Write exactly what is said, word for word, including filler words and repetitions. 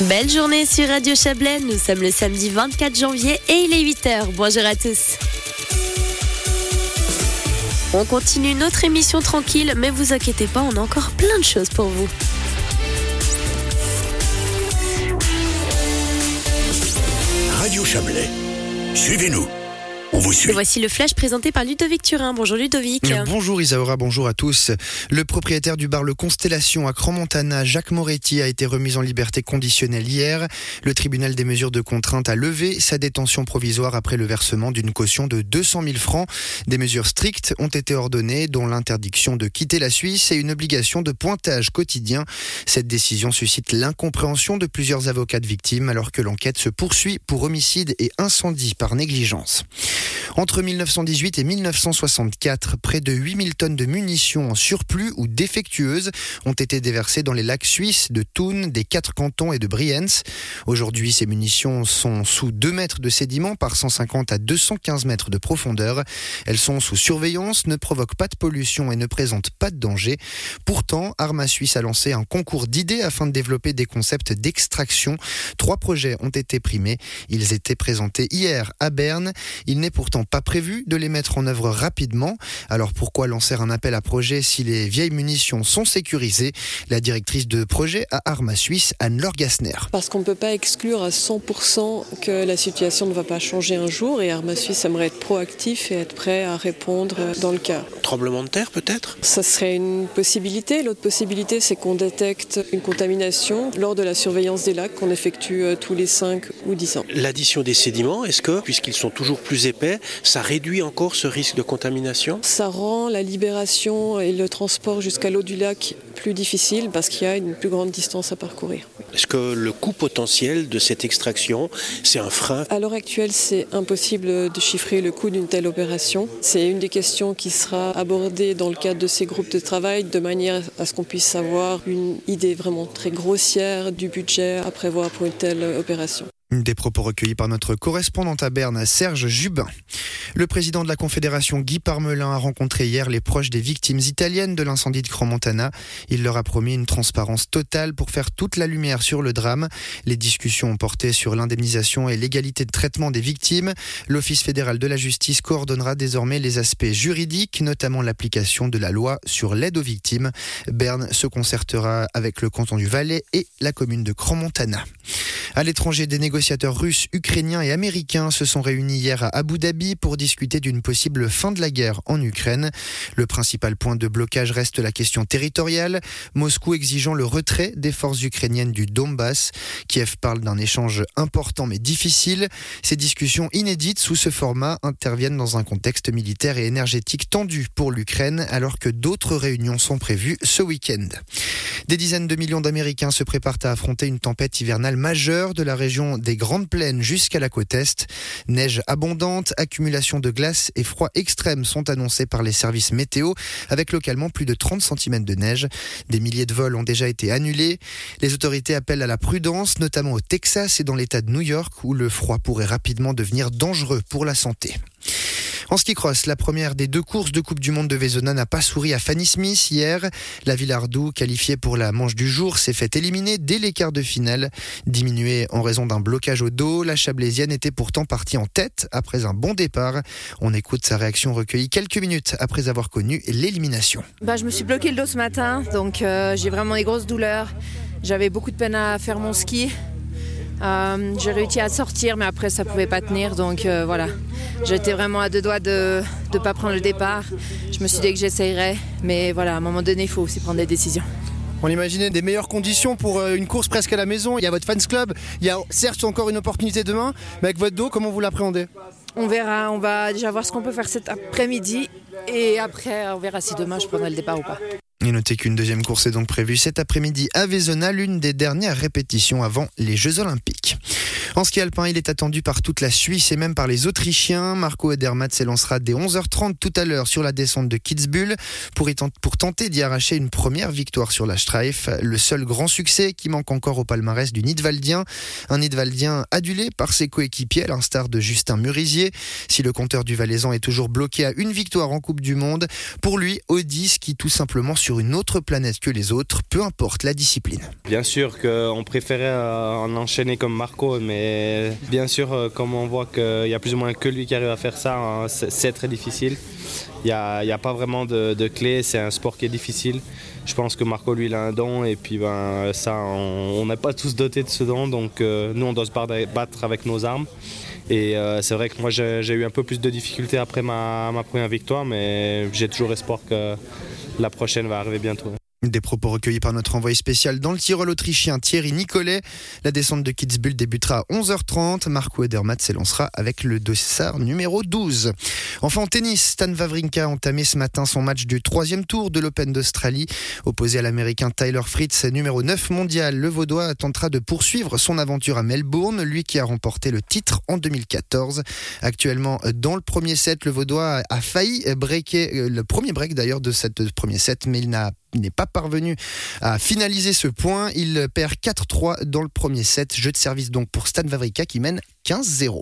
Belle journée sur Radio Chablais, nous sommes le samedi vingt-quatre janvier et il est huit heures. Bonjour à tous. On continue notre émission tranquille, mais vous inquiétez pas, on a encore plein de choses pour vous. Radio Chablais, suivez-nous. On vous suit. Et voici le flash présenté par Ludovic Turin. Bonjour Ludovic. Bonjour Isaura, bonjour à tous. Le propriétaire du bar Le Constellation à Crans-Montana, Jacques Moretti, a été remis en liberté conditionnelle hier. Le tribunal des mesures de contrainte a levé sa détention provisoire après le versement d'une caution de deux cent mille francs. Des mesures strictes ont été ordonnées, dont l'interdiction de quitter la Suisse et une obligation de pointage quotidien. Cette décision suscite l'incompréhension de plusieurs avocats de victimes alors que l'enquête se poursuit pour homicide et incendie par négligence. Entre mille neuf cent dix-huit et mille neuf cent soixante-quatre, près de huit mille tonnes de munitions en surplus ou défectueuses ont été déversées dans les lacs suisses de Thun, des quatre cantons et de Brienz. Aujourd'hui, ces munitions sont sous deux mètres de sédiments par cent cinquante à deux cent quinze mètres de profondeur. Elles sont sous surveillance, ne provoquent pas de pollution et ne présentent pas de danger. Pourtant, Arma Suisse a lancé un concours d'idées afin de développer des concepts d'extraction. Trois projets ont été primés. Ils étaient présentés hier à Berne. Il n'est pourtant pas prévu de les mettre en œuvre rapidement. Alors pourquoi lancer un appel à projet si les vieilles munitions sont sécurisées ? La directrice de projet à Arma Suisse, Anne-Laure Gassner. Parce qu'on ne peut pas exclure à cent pour cent que la situation ne va pas changer un jour et Arma Suisse aimerait être proactif et être prêt à répondre dans le cas. Tremblement de terre peut-être ? Ça serait une possibilité. L'autre possibilité, c'est qu'on détecte une contamination lors de la surveillance des lacs qu'on effectue tous les cinq ou dix ans. L'addition des sédiments, est-ce que, puisqu'ils sont toujours plus épais, ça réduit encore ce risque de contamination ? Ça rend la libération et le transport jusqu'à l'eau du lac plus difficile parce qu'il y a une plus grande distance à parcourir. Est-ce que le coût potentiel de cette extraction, c'est un frein ? À l'heure actuelle, c'est impossible de chiffrer le coût d'une telle opération. C'est une des questions qui sera abordée dans le cadre de ces groupes de travail de manière à ce qu'on puisse avoir une idée vraiment très grossière du budget à prévoir pour une telle opération. Des propos recueillis par notre correspondant à Berne, Serge Jubin. Le président de la Confédération, Guy Parmelin, a rencontré hier les proches des victimes italiennes de l'incendie de Crans-Montana. Il leur a promis une transparence totale pour faire toute la lumière sur le drame. Les discussions ont porté sur l'indemnisation et l'égalité de traitement des victimes. L'Office fédéral de la justice coordonnera désormais les aspects juridiques, notamment l'application de la loi sur l'aide aux victimes. Berne se concertera avec le canton du Valais et la commune de Crans-Montana. À l'étranger, des négociateurs russes, ukrainiens et américains se sont réunis hier à Abu Dhabi pour discuter d'une possible fin de la guerre en Ukraine. Le principal point de blocage reste la question territoriale, Moscou exigeant le retrait des forces ukrainiennes du Donbass. Kiev parle d'un échange important mais difficile. Ces discussions inédites sous ce format interviennent dans un contexte militaire et énergétique tendu pour l'Ukraine, alors que d'autres réunions sont prévues ce week-end. Des dizaines de millions d'Américains se préparent à affronter une tempête hivernale majeure de la région des Grandes Plaines jusqu'à la côte Est. Neige abondante, accumulation de glace et froid extrême sont annoncés par les services météo, avec localement plus de trente centimètres de neige. Des milliers de vols ont déjà été annulés. Les autorités appellent à la prudence, notamment au Texas et dans l'État de New York, où le froid pourrait rapidement devenir dangereux pour la santé. En ski cross, la première des deux courses de Coupe du Monde de Vézona n'a pas souri à Fanny Smith hier. La Villardou, qualifiée pour la manche du jour, s'est fait éliminer dès les quarts de finale. Diminuée en raison d'un blocage au dos, la Chablaisienne était pourtant partie en tête après un bon départ. On écoute sa réaction recueillie quelques minutes après avoir connu l'élimination. Bah, je me suis bloqué le dos ce matin, donc euh, j'ai vraiment des grosses douleurs. J'avais beaucoup de peine à faire mon ski. Euh, j'ai réussi à sortir, mais après ça pouvait pas tenir, donc euh, voilà. J'étais vraiment à deux doigts de ne pas prendre le départ. Je me suis dit que j'essayerais, mais voilà, à un moment donné, il faut aussi prendre des décisions. On imaginait des meilleures conditions pour une course presque à la maison. Il y a votre fans club, il y a certes encore une opportunité demain, mais avec votre dos, comment vous l'appréhendez ? On verra, on va déjà voir ce qu'on peut faire cet après-midi, et après on verra si demain je prendrai le départ ou pas. Et notez qu'une deuxième course est donc prévue cet après-midi à Vézona, l'une des dernières répétitions avant les Jeux Olympiques. En ski alpin, il est attendu par toute la Suisse et même par les Autrichiens. Marco Odermatt s'élancera dès onze heures trente tout à l'heure sur la descente de Kitzbühel pour, y tent- pour tenter d'y arracher une première victoire sur la Streif. Le seul grand succès qui manque encore au palmarès du Nidwaldien. Un Nidwaldien adulé par ses coéquipiers à l'instar de Justin Murisier. Si le compteur du Valaisan est toujours bloqué à une victoire en Coupe du Monde, pour lui, Audi skie tout simplement sur une autre planète que les autres, peu importe la discipline. Bien sûr qu'on préférait en enchaîner comme Marco, mais bien sûr, comme on voit qu'il y a plus ou moins que lui qui arrive à faire ça, hein, c'est, c'est très difficile. Il n'y a, a pas vraiment de, de clé, c'est un sport qui est difficile. Je pense que Marco, lui, il a un don et puis ben, ça, on n'est pas tous dotés de ce don, donc euh, nous, on doit se battre avec nos armes. Et euh, c'est vrai que moi, j'ai, j'ai eu un peu plus de difficultés après ma, ma première victoire, mais j'ai toujours espoir que la prochaine va arriver bientôt. Des propos recueillis par notre envoyé spécial dans le Tyrol autrichien Thierry Nicolet. La descente de Kitzbühel débutera à onze heures trente. Marco Odermatt s'élancera avec le dossard numéro douze. Enfin en tennis, Stan Wawrinka a entamé ce matin son match du troisième tour de l'Open d'Australie. Opposé à l'américain Tyler Fritz, numéro neuf mondial, le Vaudois tentera de poursuivre son aventure à Melbourne, lui qui a remporté le titre en deux mille quatorze. Actuellement dans le premier set, le Vaudois a failli breaker, le premier break d'ailleurs de ce premier set, mais il n'a Il n'est pas parvenu à finaliser ce point. Il perd quatre trois dans le premier set. Jeu de service donc pour Stan Wawrinka qui mène quinze zéro.